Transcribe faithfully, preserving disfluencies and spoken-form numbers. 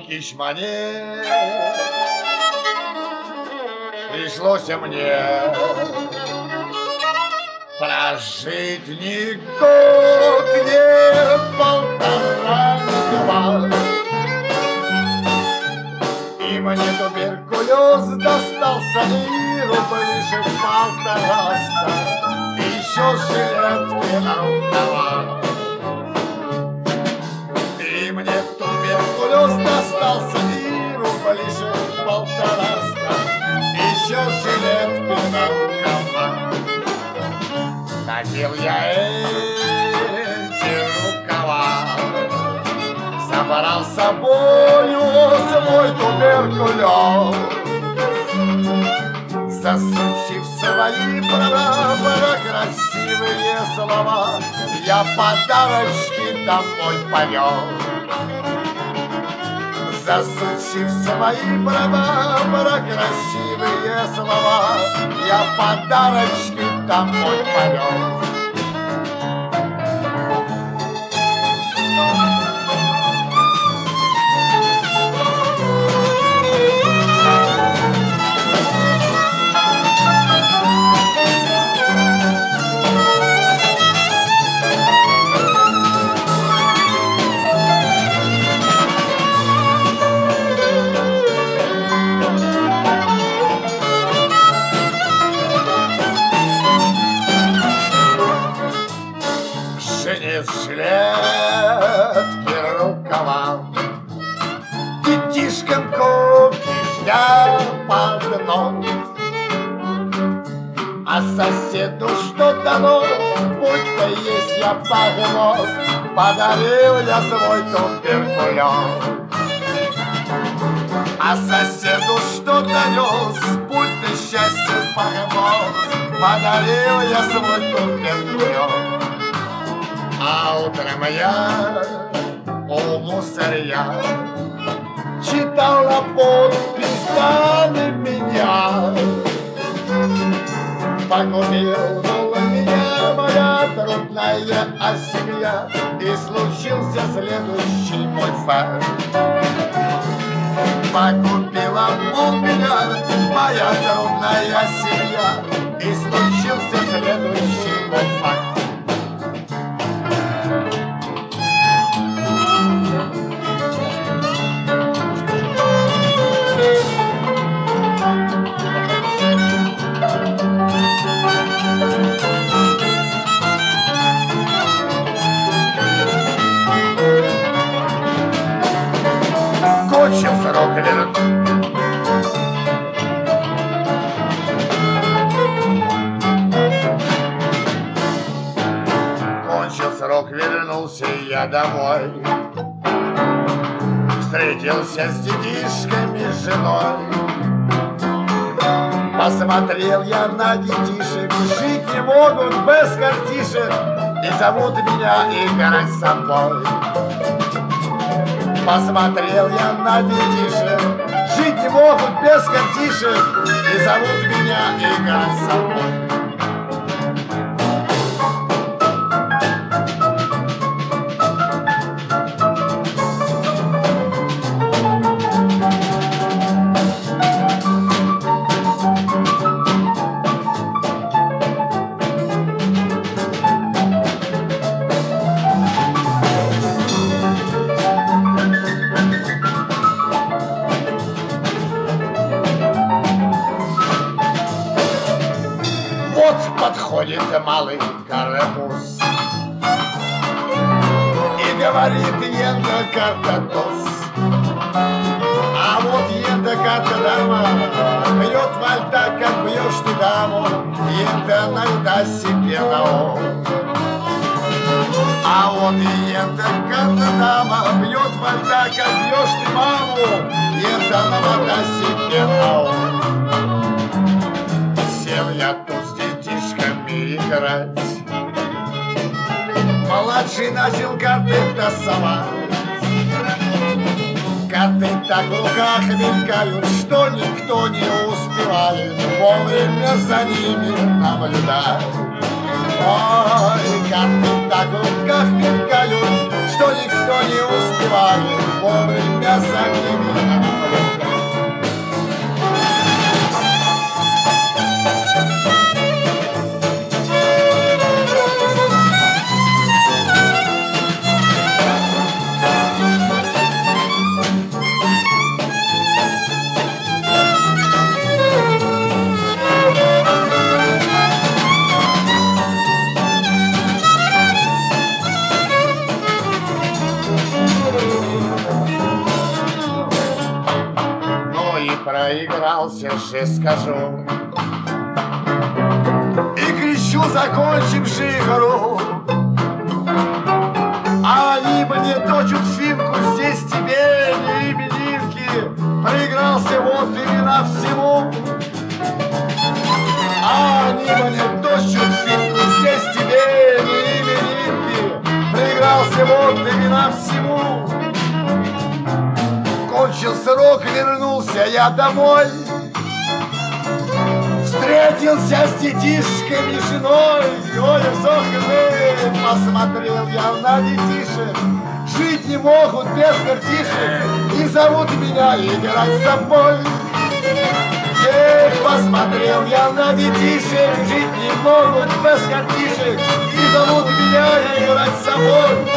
кич монет пришлось мне прожить не год, не полтора, не два. И мне туберкулез достался, и рублишек полтораста, и еще жилетки на рукава. И мне туберкулез достался, и рублишек полтораста, и еще жилетки на рукава. Надел я эти рукава, собрал с собою свой туберкулез, засучив свои права красивые слова, я подарочки домой повез. Засучив свои права красивые слова, я подарочки домой повез. Жилетки, рукава, детишкам купишь я погнул, а соседу что дано, будто есть я погнул, подарил я свой туберкулез. А соседу что донес, будто счастье погнул, подарил я свой туберкулез. А утром я у мусоря читала подпись на меня. Погубила меня моя трудная семья, и случился следующий мой факт. Погубила у меня моя трудная семья, и случился следующий мой факт. Кончил срок вернуть. Кончил срок, вернулся я домой. Встретился с детишками, с женой. Посмотрел я на детишек, жить не могут без картишек, и зовут меня играть с собой. Посмотрел я на детишек, жить не могут без картишек, и зовут меня играть с собой. Подходит малый карапуз и говорит: ента картатус. А вот ента картадама бьет вальта, как бьешь ты даму, ента найда себе на ум. А вот ента картадама бьет вальта, как бьешь ты маму, ента навода себе на ум. Сел я тут играть. Младший начал карты тасовать. Карты так в руках мелькают, что никто не успевает вовремя за ними наблюдать. Ой, карты так в руках мелькают, что никто не успевает вовремя за ними. Проигрался же, скажу, и кричу, закончивши игру. А они мне точат финку, здесь тебе не именинки. Проигрался вот именно всему. А они мне точат финку, здесь тебе не именинки. Проигрался вот именно всему. Кончил срок, вернулся я домой. Встретился с детишками, женой. Ой, зохры, посмотрел я на детишек. Жить не могут без картишек и зовут меня играть с собой. Эх, посмотрел я на детишек. Жить не могут без картишек и зовут меня играть с собой.